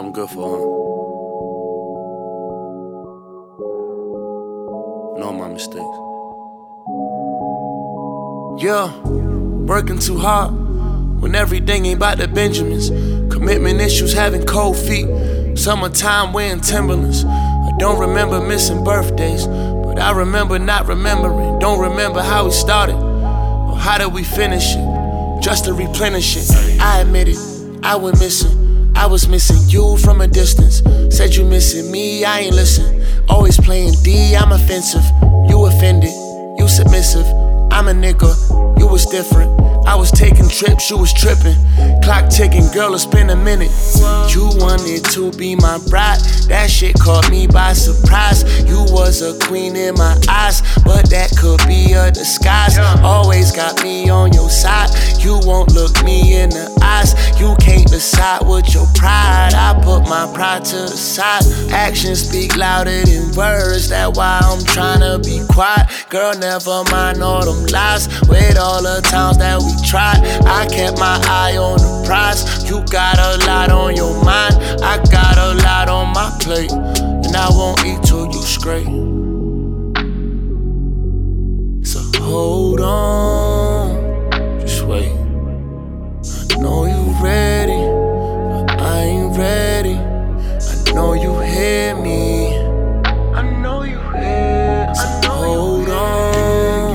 I'm good for him. Know my mistakes. Yeah, working too hard when everything ain't about the Benjamins. Commitment issues, having cold feet. Summertime wearing Timberlands. I don't remember missing birthdays, but I remember not remembering. Don't remember how we started or how did we finish it. Just to replenish it. I admit it, I went missing. I was missing you from a distance. Said you missing me, I ain't listen. Always playing D, I'm offensive. You offended, you submissive. I'm a nigga, you was different. I was taking trips, you was tripping. Clock ticking, girl, it's been a minute. You wanted to be my bride, that shit caught me by surprise. You was a queen in my eyes, but that could be a disguise. Always got me on your side, you won't look me in the eyes. You can't decide with your pride, I put my pride to the side. Actions speak louder than words, that's why I'm tryna be quiet. Girl, never mind all them lies, with all the times that we tried. I kept my eye on the prize. You got a lot on your mind, I got a lot on my plate, and I won't eat till you straight. So hold on, just wait. I know you ready, but I ain't ready. I know you hear me, I know you hear. So hold on,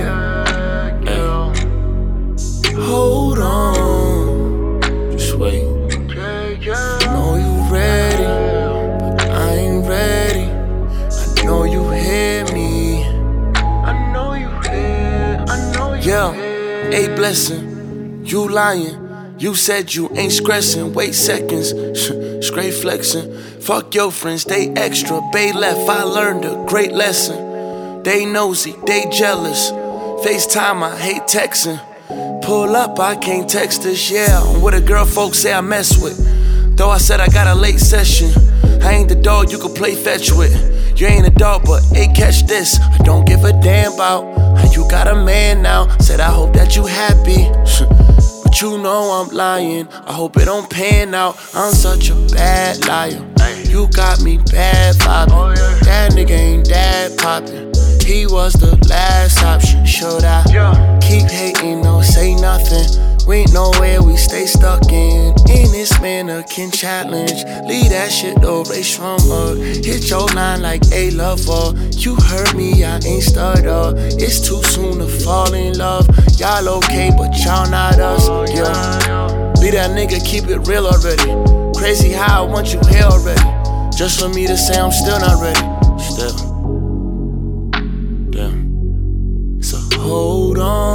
hold on, just wait. I know you ready, but I ain't ready. I know you hear me, I know you hear, I know you hear. A blessing, you lying. You said you ain't stressing, wait seconds, straight flexing. Fuck your friends, they extra, they left, I learned a great lesson. They nosy, they jealous, FaceTime, I hate texting. Pull up, I can't text this, yeah, I'm with a girl folks say I mess with. Though I said I got a late session, I ain't the dog you can play fetch with. You ain't a dog, but hey, catch this, I don't give a damn about how you got a man now. Said I hope that you happy, but you know I'm lying. I hope it don't pan out, I'm such a bad liar. You got me bad vibing, that nigga ain't that poppin'. He was the last option, should I keep hating, no say nothing. We ain't nowhere we stay stuck in this mannequin challenge. Leave that shit though, race from her. Hit your line like a lover. You heard me, I ain't stutter. It's too soon to fall in love. Y'all okay, but y'all not us, yeah. Be that nigga, keep it real already. Crazy how I want you here already, just for me to say I'm still not ready. Still, damn. So hold on.